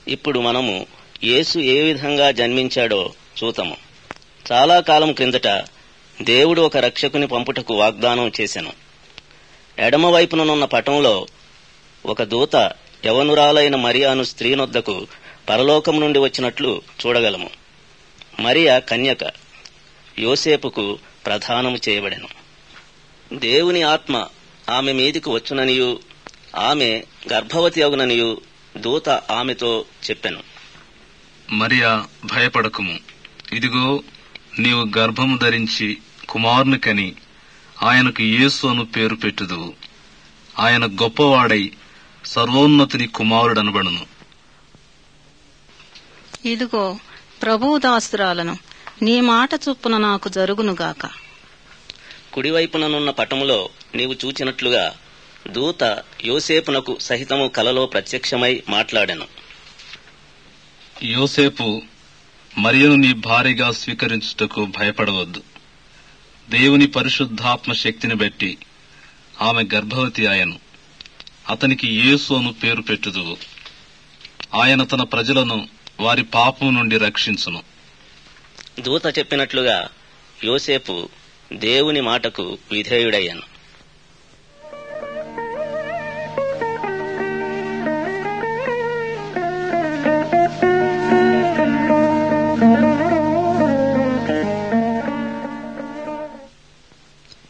ఇప్పుడు మనము యేసు ఏ విధంగా జన్మించాడో చూతము. చాలా కాలం క్రిందట దేవుడు ఒక రక్షకుని పంపుటకు వాగ్దానం చేసెను. ఎడమవైపుననున్న పటంలో ఒక దూత యవనురాలైన మరియాను స్త్రీనొద్దకు పరలోకం నుండి వచ్చినట్లు చూడగలము. మరియా కన్యక, యోసేపుకు ప్రదానము చేయబడెను. దేవుని ఆత్మ ఆమె మీదికి వచ్చుననియు ఆమె గర్భవతి అగుననియు దూత ఆమెతో చెప్పెను. మరియా, భయపడకుము. ఇదిగో, నీవు గర్భము ధరించి కుమారుని కని ఆయనకు యేసు అను పేరు పెట్టుదువు. ఆయన గొప్పవాడై సర్వోన్నతుని కుమారుడనబడును. ఇదిగో, ప్రభువు దాసురాలను, నీ మాట చొప్పున నాకు జరుగునుగాక. కుడివైపుననున్న పటములో నీవు చూచినట్లుగా దూత యోసేపునకు సహితము కలలో ప్రత్యక్షమై మాట్లాడెను. యోసేపు, మరియను నీ భార్యగా స్వీకరించుటకు భయపడవద్దు. దేవుని పరిశుద్ధాత్మ శక్తిని బట్టి ఆమె గర్భవతి ఆయను. అతనికి యేసు అను పేరు పెట్టుదువు. ఆయన తన ప్రజలను వారి పాపం నుండి రక్షించును. దూత చెప్పినట్లుగా యోసేపు దేవుని మాటకు విధేయుడయ్యాను.